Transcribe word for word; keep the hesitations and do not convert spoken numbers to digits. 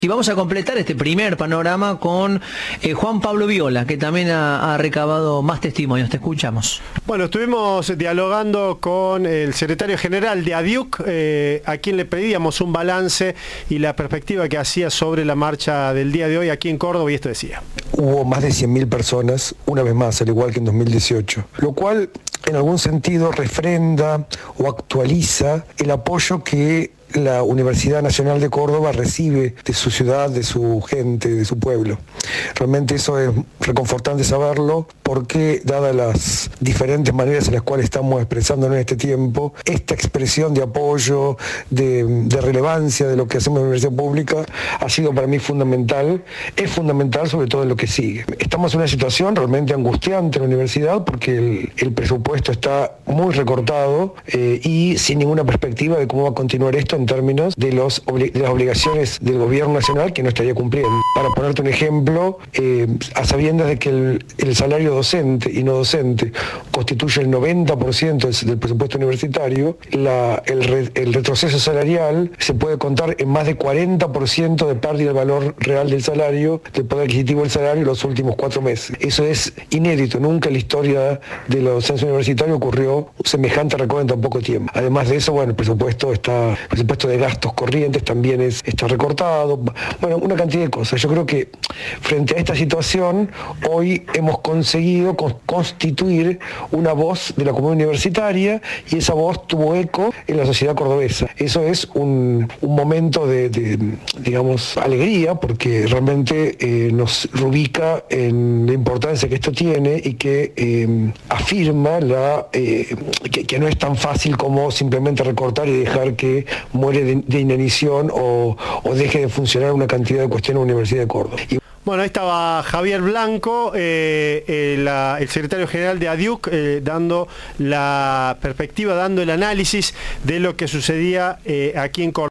Y vamos a completar este primer panorama con eh, Juan Pablo Viola, que también ha, ha recabado más testimonios. Te escuchamos. Bueno, estuvimos dialogando con el secretario general de ADIUC, eh, a quien le pedíamos un balance y la perspectiva que hacía sobre la marcha del día de hoy aquí en Córdoba, y esto decía. Hubo más de cien mil personas, una vez más, al igual que en dos mil dieciocho, lo cual en algún sentido refrenda o actualiza el apoyo que la Universidad Nacional de Córdoba recibe de su ciudad, de su gente, de su pueblo. Realmente eso es reconfortante saberlo, porque dadas las diferentes maneras en las cuales estamos expresándonos en este tiempo, esta expresión de apoyo, de, de relevancia de lo que hacemos en la universidad pública ha sido para mí fundamental, es fundamental sobre todo en lo que sigue. Estamos en una situación realmente angustiante en la universidad porque el, el presupuesto está muy recortado eh, y sin ninguna perspectiva de cómo va a continuar esto en términos de, los, de las obligaciones del gobierno nacional que no estaría cumpliendo. Para ponerte un ejemplo, eh, a sabiendas de que el, el salario docente y no docente constituye el noventa por ciento del, del presupuesto universitario, la, el, re, el retroceso salarial se puede contar en más de cuarenta por ciento de pérdida del valor real del salario, del poder adquisitivo del salario en los últimos cuatro meses. Eso es inédito, nunca en la historia de la docencia universitaria ocurrió semejante recorte en tan poco tiempo. Además de eso, bueno, el presupuesto está... El presupuesto de gastos corrientes también es, está recortado, bueno, una cantidad de cosas. Yo creo que frente a esta situación, hoy hemos conseguido constituir una voz de la comunidad universitaria y esa voz tuvo eco en la sociedad cordobesa. Eso es un, un momento de, de, digamos, alegría, porque realmente eh, nos ubica en la importancia que esto tiene y que eh, afirma la, eh, que, que no es tan fácil como simplemente recortar y dejar que muere de, de inanición o, o deje de funcionar una cantidad de cuestiones en la Universidad de Córdoba. Y bueno, ahí estaba Javier Blanco, eh, eh, la, el secretario general de ADIUC, eh, dando la perspectiva, dando el análisis de lo que sucedía eh, aquí en Córdoba.